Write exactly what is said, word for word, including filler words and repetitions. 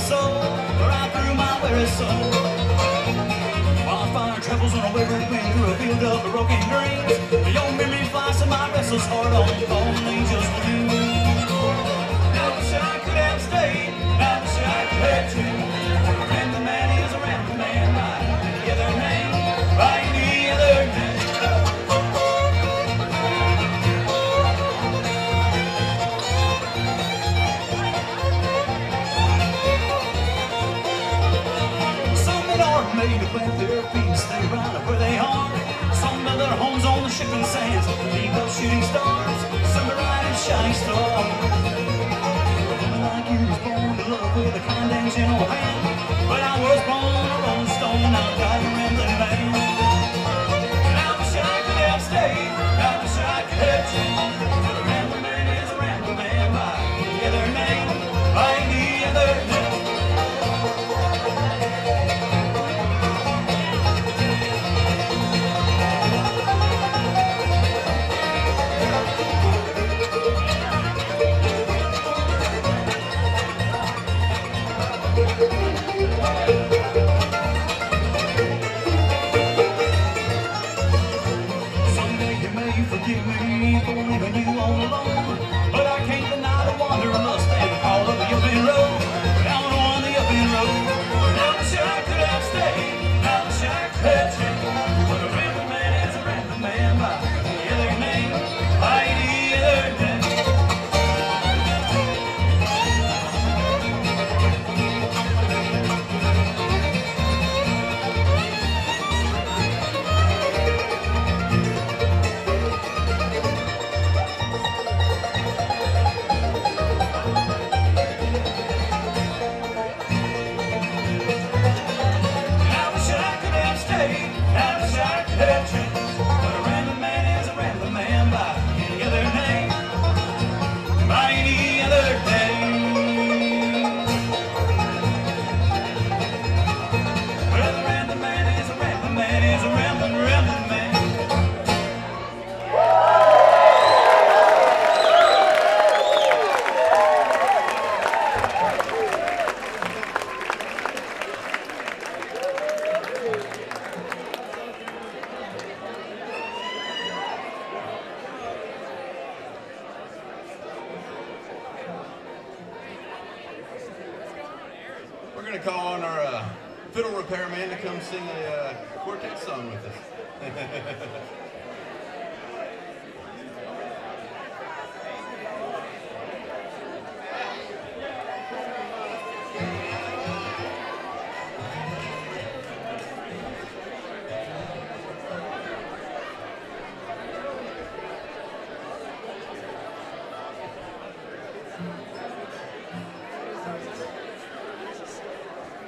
soul, right through my very soul. Wildfire travels on a wayward wind through a field of broken dreams. Your memory flies to my restless heart on fallen angels blue. I wish I could have stayed, I wish I could have changed. A random man is a random man by any other name, by any other name. Made to plant their feet and stay right up where they are. Some build their homes on the shipping sands, leave those shooting stars. Some are riding shining stars. A woman like you was born to love with a kind and gentle hand, but I was born a rolling stone, I died a rambling man. And I wish I could have stayed, I wish I could have changed. But a rambling man is a rambling man by any other name, by any other name. Forgive me for leaving you all alone, but I can't deny the wanderlust and the call of the upping road. Down on the upping road, I wish I could have stayed, I wish I could have changed. But a random man is a random man by any other name, by any other name. We're going to call on our uh, fiddle repairman to come sing a uh, quartet song with us.